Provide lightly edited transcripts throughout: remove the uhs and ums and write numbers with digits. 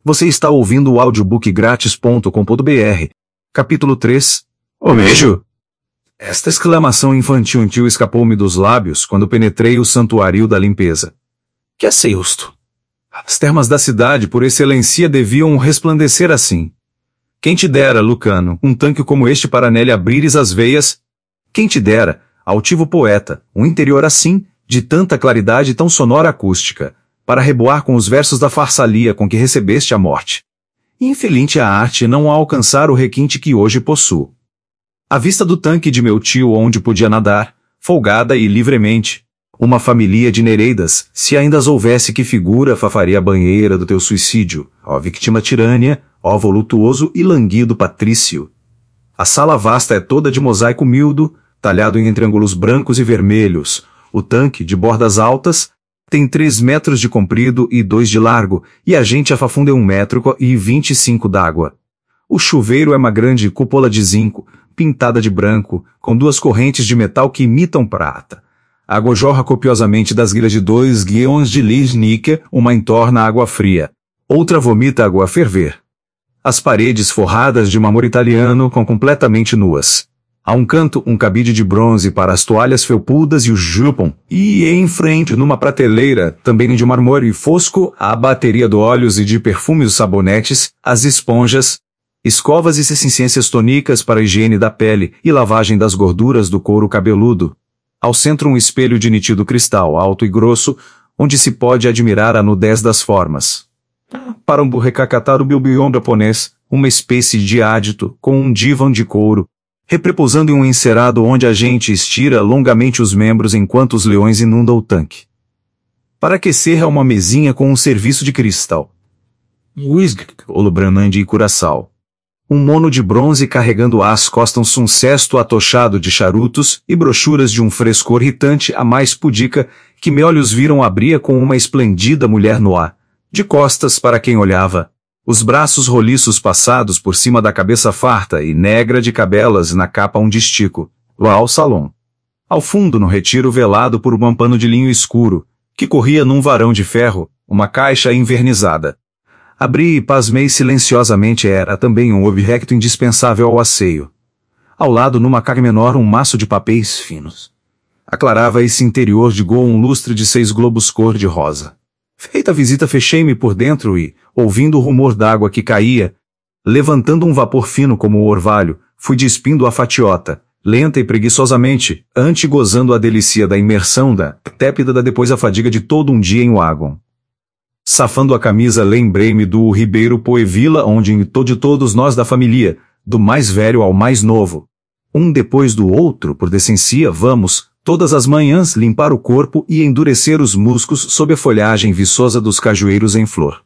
Você está ouvindo o audiobookgratis.com.br. Capítulo 3. Omejo! Esta exclamação infantil escapou-me dos lábios quando penetrei o santuário da limpeza. Que é sexto? As termas da cidade por excelência deviam resplandecer assim. Quem te dera, Lucano, um tanque como este para nele abrires as veias? Quem te dera, altivo poeta, um interior assim, de tanta claridade e tão sonora acústica, para reboar com os versos da farsalia com que recebeste a morte. Infeliz a arte não a alcançar o requinte que hoje possuo. À vista do tanque de meu tio onde podia nadar, folgada e livremente, uma família de nereidas, se ainda as houvesse que figura fafaria a banheira do teu suicídio, ó vítima tirânia, ó voluptuoso e languido patrício. A sala vasta é toda de mosaico mildo, talhado em triângulos brancos e vermelhos. O tanque, de bordas altas, tem 3 metros de comprido e 2 de largo, e a gente afafunda 1,25 m d'água. O chuveiro é uma grande cúpula de zinco, pintada de branco, com 2 correntes de metal que imitam prata. A água jorra copiosamente das grelhas de 2 guiões de lis-níquel, uma entorna água fria, outra vomita água a ferver. As paredes forradas de mármore italiano com completamente nuas. A um canto, um cabide de bronze para as toalhas felpudas e o jupon, e em frente, numa prateleira, também de mármore fosco, a bateria de óleos e de perfumes os sabonetes, as esponjas, escovas e essências tônicas para a higiene da pele e lavagem das gorduras do couro cabeludo. Ao centro um espelho de nítido cristal, alto e grosso, onde se pode admirar a nudez das formas. Para um recacatar o bilbion japonês, uma espécie de ádito, com um divã de couro, reprepousando em um encerado onde a gente estira longamente os membros enquanto os leões inundam o tanque. Para aquecer é uma mesinha com um serviço de cristal. Whisky, olubranande e curaçao. Um mono de bronze carregando às costas um cesto atochado de charutos e brochuras de um frescor irritante a mais pudica que me olhos viram abria com uma esplendida mulher no ar, de costas para quem olhava. Os braços roliços passados por cima da cabeça farta e negra de cabelas na capa onde estico, lá ao salão. Ao fundo no retiro velado por um pano de linho escuro, que corria num varão de ferro, uma caixa envernizada. Abri e pasmei silenciosamente era também um objeto indispensável ao asseio. Ao lado numa carga menor um maço de papéis finos. Aclarava esse interior de um lustre de 6 globos cor-de-rosa. Feita a visita fechei-me por dentro e, ouvindo o rumor d'água que caía, levantando um vapor fino como o orvalho, fui despindo a fatiota, lenta e preguiçosamente, ante gozando a delícia da imersão da tépida da depois a fadiga de todo um dia em Wagon. Safando a camisa lembrei-me do Ribeiro Poevila onde de todos nós da família, do mais velho ao mais novo, um depois do outro por decência vamos, todas as manhãs limpar o corpo e endurecer os músculos sob a folhagem viçosa dos cajueiros em flor.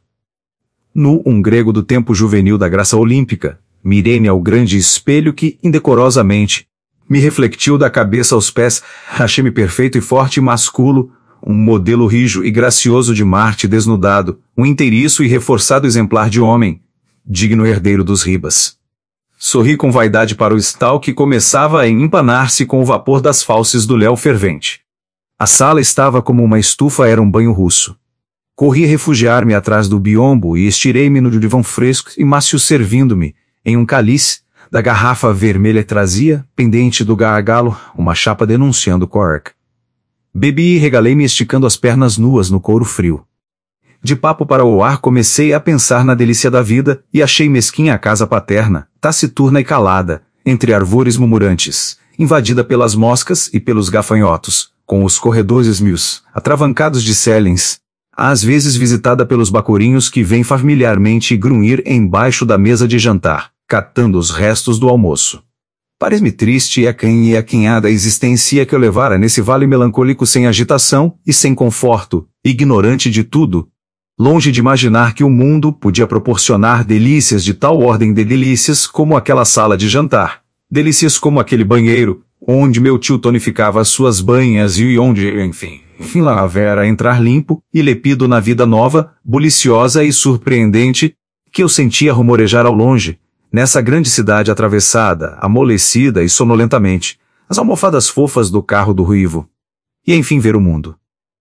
Nu um grego do tempo juvenil da graça olímpica, mirei-me ao grande espelho que, indecorosamente, me reflectiu da cabeça aos pés, achei-me perfeito e forte e masculo, um modelo rijo e gracioso de Marte desnudado, um inteiriço e reforçado exemplar de homem, digno herdeiro dos Ribas. Sorri com vaidade para o estal que começava a empanar-se com o vapor das fauces do léu fervente. A sala estava como uma estufa era um banho russo. Corri a refugiar-me atrás do biombo e estirei-me no divã fresco e macio servindo-me, em um cálice, da garrafa vermelha trazia, pendente do gargalo, uma chapa denunciando cork. Bebi e regalei-me esticando as pernas nuas no couro frio. De papo para o ar comecei a pensar na delícia da vida e achei mesquinha a casa paterna, taciturna e calada, entre arvores murmurantes, invadida pelas moscas e pelos gafanhotos, com os corredores mios, atravancados de selens, às vezes visitada pelos bacurinhos que vêm familiarmente grunhir embaixo da mesa de jantar, catando os restos do almoço. Parece-me triste a acanhada existência que eu levara nesse vale melancólico sem agitação e sem conforto, ignorante de tudo, longe de imaginar que o mundo podia proporcionar delícias de tal ordem de delícias como aquela sala de jantar, delícias como aquele banheiro, onde meu tio tonificava as suas banhas e onde, enfim lá havera entrar limpo e lepido na vida nova, buliciosa e surpreendente, que eu sentia rumorejar ao longe, nessa grande cidade atravessada, amolecida e sonolentamente, as almofadas fofas do carro do ruivo. E enfim ver o mundo.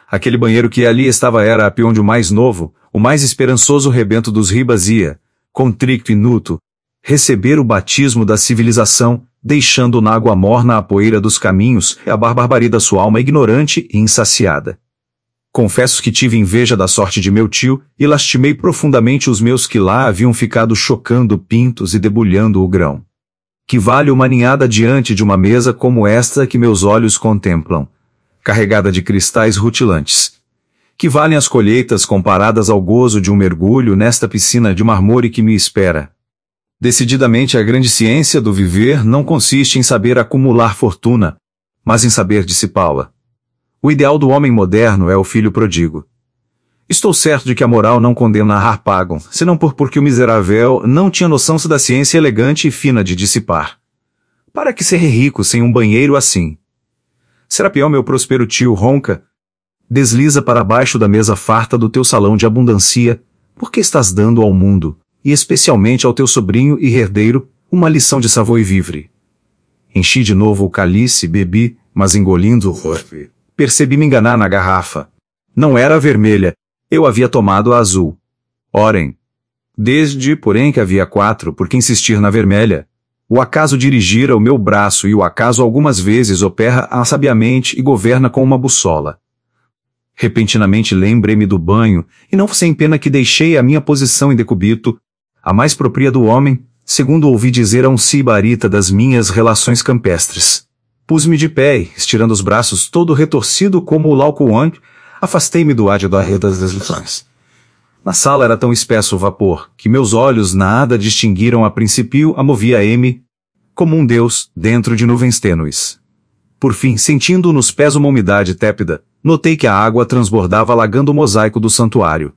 Aquele banheiro que ali estava era apenas onde o mais novo, o mais esperançoso rebento dos Ribas ia, contrito e nuto, receber o batismo da civilização, deixando na água morna a poeira dos caminhos e a barbarie da sua alma ignorante e insaciada. Confesso que tive inveja da sorte de meu tio e lastimei profundamente os meus que lá haviam ficado chocando pintos e debulhando o grão. Que vale uma ninhada diante de uma mesa como esta que meus olhos contemplam, carregada de cristais rutilantes? Que valem as colheitas comparadas ao gozo de um mergulho nesta piscina de mármore que me espera? Decididamente a grande ciência do viver não consiste em saber acumular fortuna, mas em saber dissipá-la. O ideal do homem moderno é o filho prodígo. Estou certo de que a moral não condena a Harpagon, senão porque o miserável não tinha noção da ciência elegante e fina de dissipar. Para que ser rico sem um banheiro assim? Serapião, meu próspero tio, ronca. Desliza para baixo da mesa farta do teu salão de abundância, porque estás dando ao mundo, e especialmente ao teu sobrinho e herdeiro, uma lição de savoir-vivre. Enchi de novo o cálice, bebi, mas engolindo o orbe. Percebi-me enganar na garrafa. Não era a vermelha, eu havia tomado a azul. Orem. Desde, porém, que havia 4, por que insistir na vermelha? O acaso dirigira o meu braço e o acaso algumas vezes opera sabiamente e governa com uma bussola. Repentinamente lembrei-me do banho, e não sem pena que deixei a minha posição em decúbito, a mais propria do homem, segundo ouvi dizer a um sibarita das minhas relações campestres. Pus-me de pé, estirando os braços todo retorcido como o Laocoon, afastei-me do ádio da rede das lições. Na sala era tão espesso o vapor, que meus olhos nada distinguiram a princípio a movia-me, como um deus, dentro de nuvens tênues. Por fim, sentindo nos pés uma umidade tépida, notei que a água transbordava alagando o mosaico do santuário.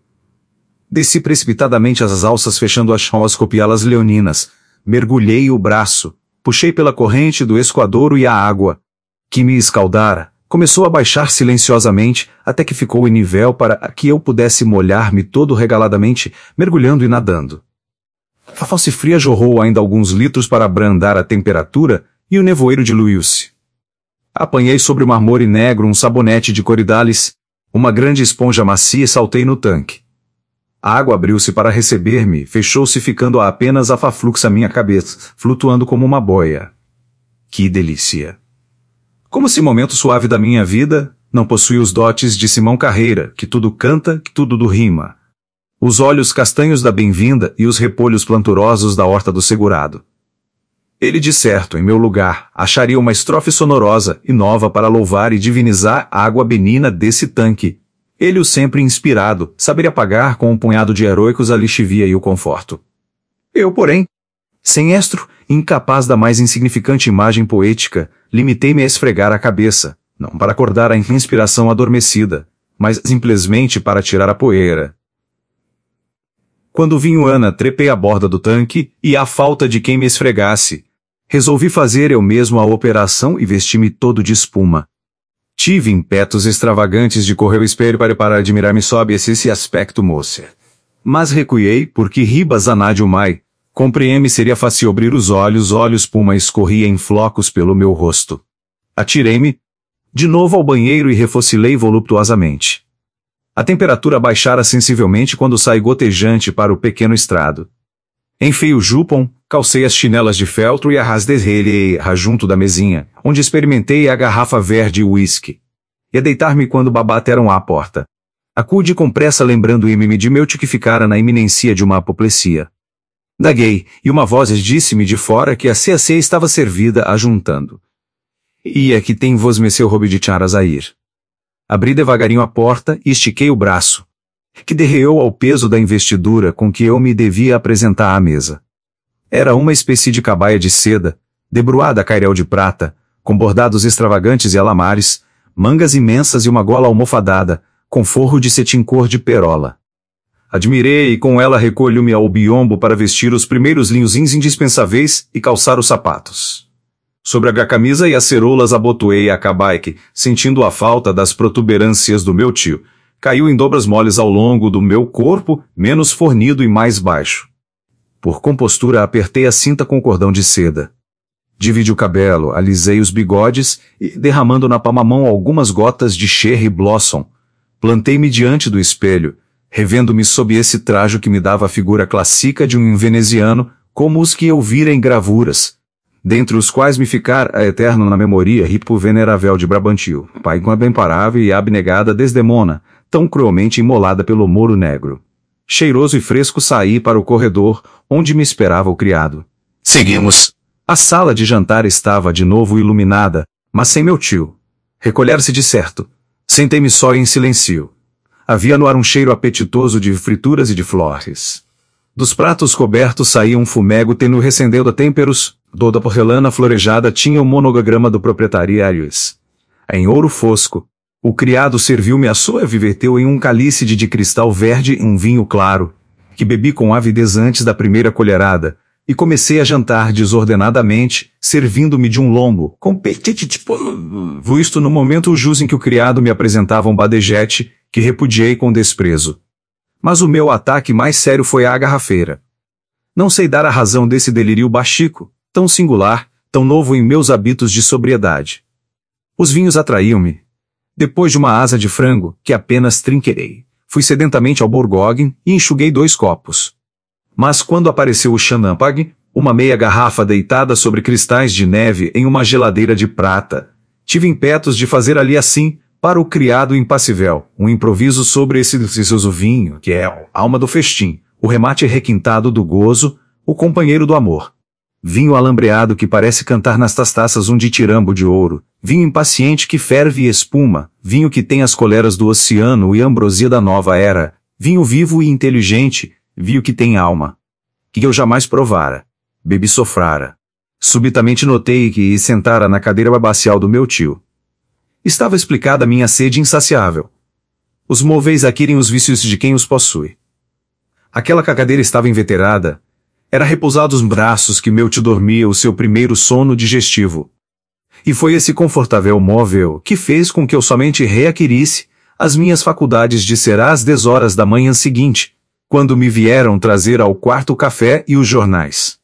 Desci precipitadamente as alças fechando as copialas leoninas, mergulhei o braço, puxei pela corrente do escoadouro e a água, que me escaldara, começou a baixar silenciosamente até que ficou em nível para que eu pudesse molhar-me todo regaladamente, mergulhando e nadando. A falsa fria jorrou ainda alguns litros para abrandar a temperatura e o nevoeiro diluiu-se. Apanhei sobre o mármore negro um sabonete de coridales, uma grande esponja macia e saltei no tanque. A água abriu-se para receber-me, fechou-se ficando apenas a fafluxa minha cabeça, flutuando como uma boia. Que delícia! Como esse momento suave da minha vida não possui os dotes de Simão Carreira, que tudo canta, que tudo do rima. Os olhos castanhos da bem-vinda e os repolhos planturosos da horta do segurado. Ele, de certo, em meu lugar, acharia uma estrofe sonorosa e nova para louvar e divinizar a água benina desse tanque. Ele, o sempre inspirado, saberia pagar com um punhado de heróicos a lixivia e o conforto. Eu, porém, sem estro, incapaz da mais insignificante imagem poética, limitei-me a esfregar a cabeça, não para acordar a inspiração adormecida, mas simplesmente para tirar a poeira. Quando vinho Ana, trepei à borda do tanque, e à falta de quem me esfregasse, resolvi fazer eu mesmo a operação e vesti-me todo de espuma. Tive impetos extravagantes de correr o espelho para admirar-me sob esse aspecto moça. Mas recuei, porque Ribas Anádio Mai, compreende seria fácil abrir os olhos espuma escorria em flocos pelo meu rosto. Atirei-me de novo ao banheiro e refocilei voluptuosamente. A temperatura baixara sensivelmente quando saí gotejante para o pequeno estrado. Enfei o jupon, calcei as chinelas de feltro e arrasdei junto da mesinha, onde experimentei a garrafa verde e uísque. Ia deitar-me quando bateram à porta. Acude com pressa lembrando-me de meu tio que ficara na iminência de uma apoplesia. Daguei, e uma voz disse-me de fora que a ceia estava servida ajuntando. E é que tem vos meceu robe de charas a ir. Abri devagarinho a porta e estiquei o braço, que derreou ao peso da investidura com que eu me devia apresentar à mesa. Era uma espécie de cabaia de seda, debruada a cairel de prata, com bordados extravagantes e alamares, mangas imensas e uma gola almofadada, com forro de cetim cor de perola. Admirei e com ela recolho-me ao biombo para vestir os primeiros linhos indispensáveis e calçar os sapatos. Sobre a camisa e as ceroulas abotoei a cabaique, sentindo a falta das protuberâncias do meu tio. Caiu em dobras moles ao longo do meu corpo, menos fornido e mais baixo. Por compostura apertei a cinta com cordão de seda. Dividi o cabelo, alisei os bigodes e, derramando na palma-mão algumas gotas de cherry blossom, Plantei-me diante do espelho, revendo-me sob esse trajo que me dava a figura clássica de um veneziano, como os que eu vira em gravuras, dentre os quais me ficar a eterno na memoria ripo venerável de Brabantio, pai com a bem parável e abnegada Desdemona, tão cruelmente imolada pelo Moro Negro. Cheiroso e fresco saí para o corredor, onde me esperava o criado. Seguimos. A sala de jantar estava de novo iluminada, mas sem meu tio. Recolher-se de certo. Sentei-me só em silêncio. Havia no ar um cheiro apetitoso de frituras e de flores. Dos pratos cobertos saía um fumego tênue recendendo a têmperos, toda a porcelana florejada tinha o monograma do proprietariários. Em ouro fosco, o criado serviu-me a suave e verteu em um cálice de cristal verde um vinho claro, que bebi com avidez antes da primeira colherada, e comecei a jantar desordenadamente, servindo-me de um lombo, com petit visto no momento jus em que o criado me apresentava um badejete, que repudiei com desprezo. Mas o meu ataque mais sério foi à garrafeira. Não sei dar a razão desse delírio bachico, tão singular, tão novo em meus hábitos de sobriedade. Os vinhos atraíam-me. Depois de uma asa de frango, que apenas trinquerei, fui sedentamente ao Borgogne e enxuguei 2 copos. Mas quando apareceu o champagne, uma meia garrafa deitada sobre cristais de neve em uma geladeira de prata, tive impetos de fazer ali assim, para o criado impassível, um improviso sobre esse delicioso vinho, que é a alma do festim, o remate requintado do gozo, o companheiro do amor. Vinho alambreado que parece cantar nestas taças um ditirambo de ouro, vinho impaciente que ferve e espuma, vinho que tem as coleras do oceano e a ambrosia da nova era, vinho vivo e inteligente, vinho que tem alma. Que eu jamais provara. Bebi sofrara. Subitamente notei que sentara na cadeira babacial do meu tio. Estava explicada minha sede insaciável. Os moveis adquirem os vícios de quem os possui. Aquela cadeira estava inveterada. Era repousados os braços que meu tio dormia o seu primeiro sono digestivo. E foi esse confortável móvel que fez com que eu somente readquirisse as minhas faculdades de ser às 10 horas da manhã seguinte, quando me vieram trazer ao quarto o café e os jornais.